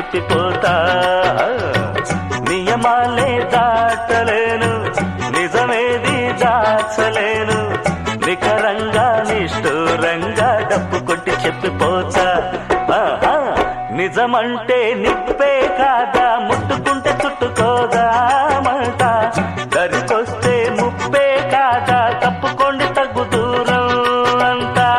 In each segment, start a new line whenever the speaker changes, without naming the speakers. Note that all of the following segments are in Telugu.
చెప్పిపోతా. నియమాలే దాటలేను, నిజమేది దాచలేను, నికరంగా నిష్ఠూరంగా డప్పు కొట్టి చెప్పిపోతా. నిజమంటే నిప్పే కాదా, ముట్టుకుంటే చుట్టుకోదా మాట, దరికొస్తే ముప్పే కాదా, తప్పుకోండి తగ్గు దూరం అంతా.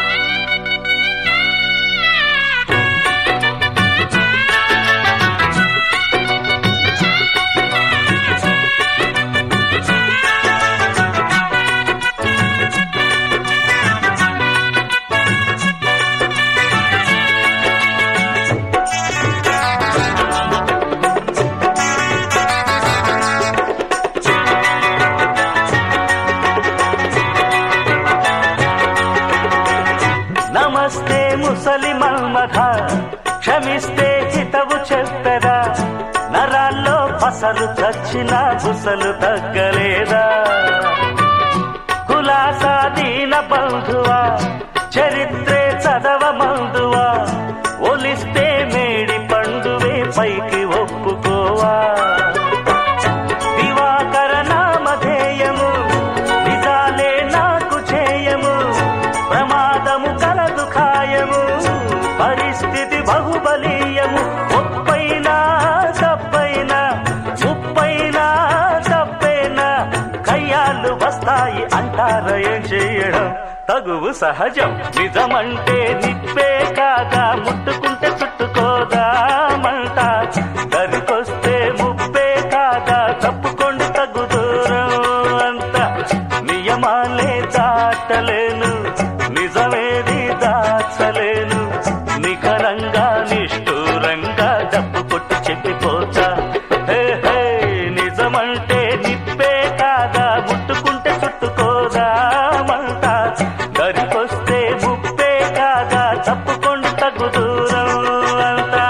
నమస్తే ముసలి మన్మథ, క్షమిస్తే హితవు చెప్పెదా, నరాల్లో పసలు చచ్చిన బుసలు తగ్గలేదా. కులాసా దీన బంధువా, చరిత్రే చదవ మందువా, ఒలిస్తే మేడి పండువే పైకి ఒప్పుకోవా. దివాకర నామధేయము, నిజాలే నాకు చేయము, ప్రమాదము కలదు ఖాయము, పరిస్థితి బాహుబలీయము. ఒప్పైనా తప్పైనా, ముప్పైనా తప్పైనా, కయ్యాలు వస్తాయి అంటార, ఏం చేయడం తగువు సహజం. నిజమంటే నిప్పే కాదా, ముట్టుకుంటే చుట్టుకోదా మంట, దరికొస్తే ముప్పే కాదా, తప్పుకోండి తగ్గు దూరం అంత. నియమాలే దాటలేను, నిజమేది దాచలేను, నికరంగా నిష్ఠూరంగా డప్పు కొట్టి చెప్పిపోతా. నిజమంటే నిప్పే కాదా, ముట్టుకుంటే చుట్టుకోదా మంట, దరికొస్తే ముప్పే కాదా, తప్పుకోండి తగ్గు దూరం అంతా.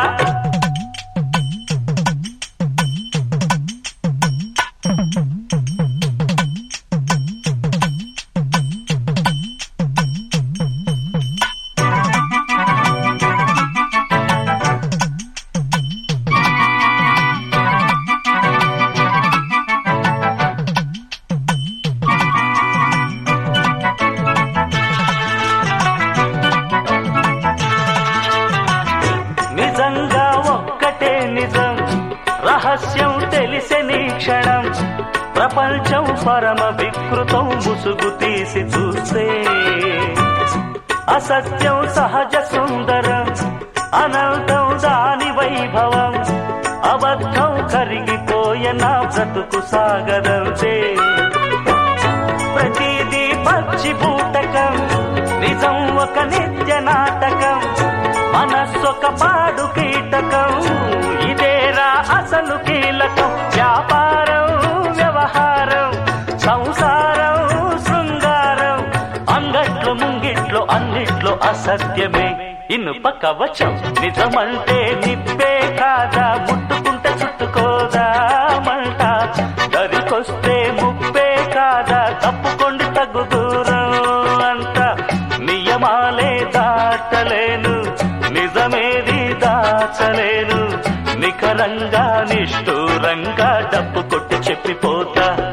నిజంగా ఒక్కటే నిజం, రహస్యం తెలిసే నీ క్షణం, ప్రపంచం పరమ వికృతం ముసుగు తీసి చూస్తే. అసత్యం సహజ సుందరం, అనంతం దాని వైభవం, అబద్ధం కరిగిపోయే నా బ్రతుకు సాగదంతే. ప్రతిదీ పచ్చి బూటకం, నిజం ఒక నిత్య నాటకం, మనస్సొక పాడు కీటకం, ఇదేరా అసలు కీలకం. వ్యాపారం వ్యవహారం, సంసారం శృంగారం, అంగట్లో ముంగిట్లో అన్నిట్లో అసత్యమే ఇనుప కవచం. నిజమంటే నిప్పే కాదా, ముట్టుకుంటే చుట్టుకోదా మంట, దరికొస్తే ముప్పే కాదా, తప్పుకోండి తగ్గు దూరం అంత. నియమాలే దాటలేను, నిజమేది దాచలేను, నికరంగా నిష్ఠూరంగా డప్పు కొట్టి చెప్పిపోతా.